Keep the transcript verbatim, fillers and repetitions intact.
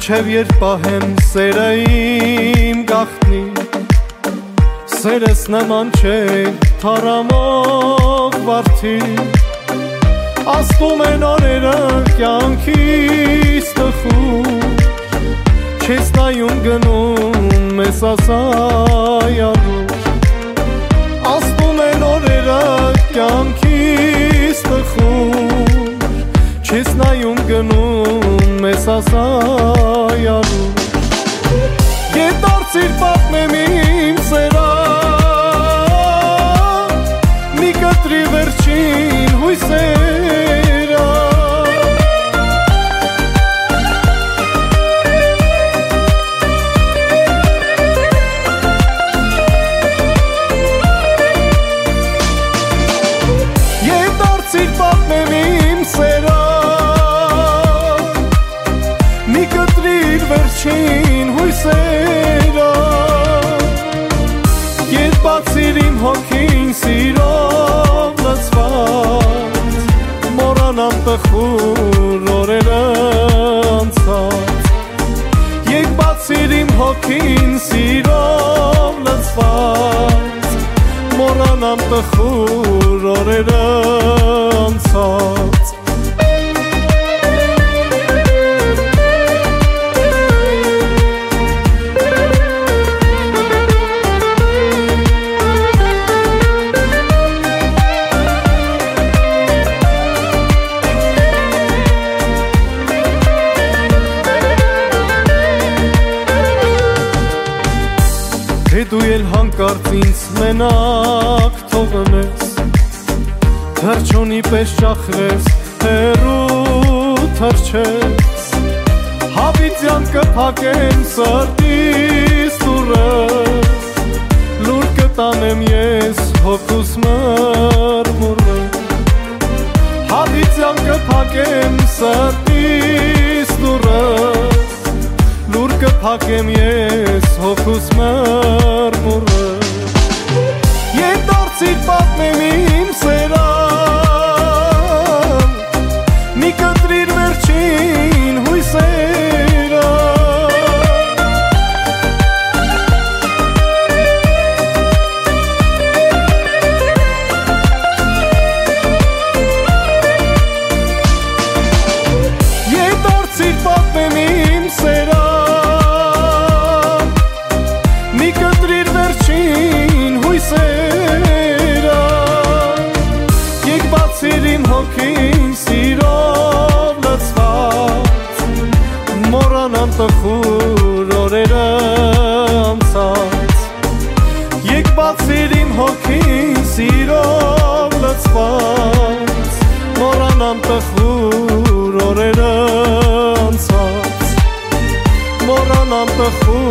Մինչև երբ պահեմ սերը իմ գաղտնի, սերս նման չէ թարամող վարդի, աստում են օրերը կյանքիս տխուր, չես նայում գնում ես ասայարուր, աստում են օրերը կյանքիս տխուր, չես նայում գնում ես ասայարուր, ետ արցիր պատմեմ իմ սերա, մի կտրի վերջին հույսերա, ետ արցիր պատմեմ իմ սերա, մի կտրիր վերջին հույսերա, ետ բացիր իմ հոգին սիրով լծված, մորանամ տխուր օրերը անցած, եկ բացիր իմ հոգին սիրով լծված, մորանամ տխուր օրերը անցած, Թե դու էլ հանկարծ ինձ մենակ թողնես, թրջոնի պես ճախրես, հեռու թրջես, հավիտյան կփակեմ սրտիս դուրս, լուր կտանեմ ես հոգուս մրմուրս, հավիտյան կփակեմ սրտիս դուրս, լուր կփակեմ ես հոգուս մրմուրը, ետ արցիր պատմեմ իմ սերա, մի կտրիր վերջին հույսերա, ետ արցիր պատմեմ իմ սերա, եկ բացիր իմ հոգին սիրով լծված, մորանամ տխուր օրերը անցած, եկ բացիր իմ հոգին սիրով լծված, մորանամ տխուր օրերը անցած, մորանամ տխուր